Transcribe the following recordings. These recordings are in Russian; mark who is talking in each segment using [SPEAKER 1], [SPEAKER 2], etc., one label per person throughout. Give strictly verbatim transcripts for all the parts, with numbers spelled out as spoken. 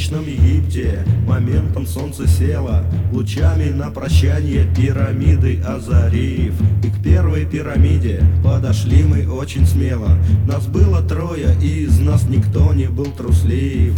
[SPEAKER 1] солнечном Египте моментом солнце село, лучами на прощание пирамиды озарив. И к первой пирамиде подошли мы очень смело. Нас было трое, и из нас никто не был труслив.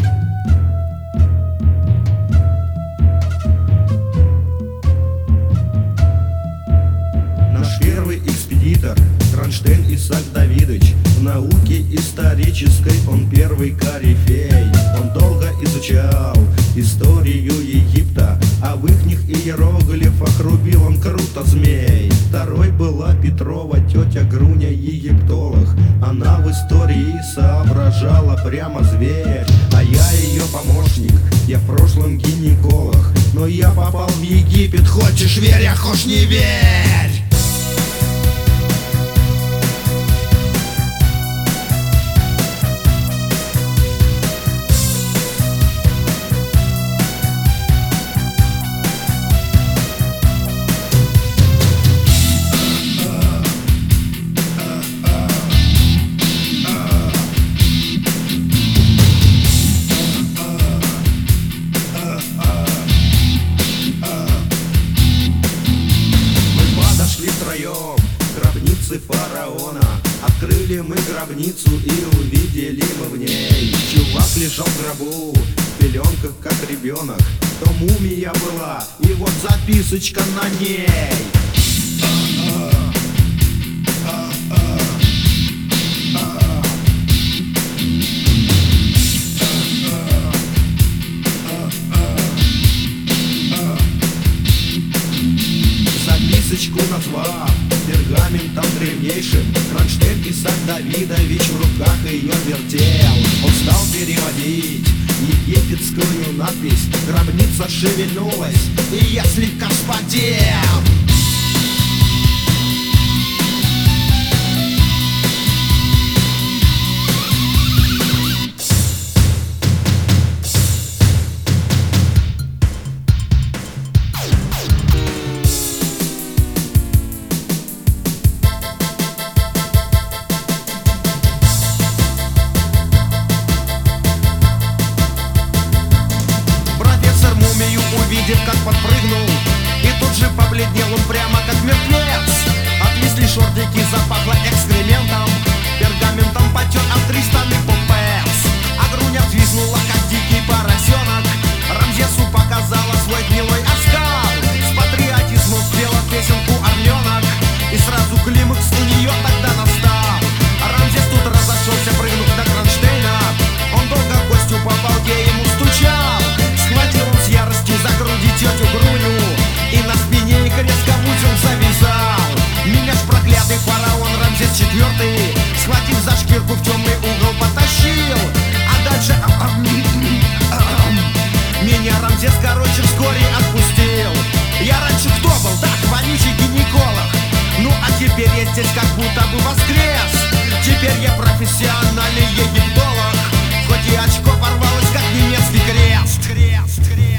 [SPEAKER 1] Наш первый экспедитор Кронштейн Исаак Давидович. В науке исторической он первый корифей. Он долго изучал историю Египта, а в ихних иероглифах рубил он круто змей. Второй была Петрова тетя Груня, египтолог. Она в истории соображала прямо зверь. А я ее помощник, я в прошлом гинеколог. Но я попал в Египет, хочешь верь, а хочешь не верь. Гробницы фараона. Открыли мы гробницу и увидели мы в ней. Чувак лежал в гробу, в пеленках как ребенок. То мумия была, и вот записочка на ней. Записочку назвав пергаментом древнейшим, Кронштейн Исаак Давидович в руках ее вертел. Он стал переводить египетскую надпись. Гробница шевельнулась, и я слегка вспотел. Увидев, как подпрыгнул, и тут же побледнел он прямо как мертвец. Отвисли шортики, запахло экскрементом, пергаментом потер от тристанный попец. А Груня взвизгнула, как дикий поросенок. Рамзесу показала свой гнилой оскал. С патриотизмом спела песенку «Орленок», и сразу климакс у нее тогда настал. Рамзес тут разошелся, прыгнув до Кронштейна. Он долго гостю по балде ему стучал. Схватил он с яростью за груди тетю Груню, и на спине их резко в узел завязал. Меня ж проклятый фараон Рамзес четвертый, схватив за шкирку, в темный угол потащил. А дальше меня Рамзес, короче, вскоре отпустил. Я раньше кто был? Да, вонючий гинеколог. Ну а теперь я здесь как будто бы воскрес. Теперь я профессиональный египтолог. Хоть и очко порвалось, как немецкий крест. Крест, крест.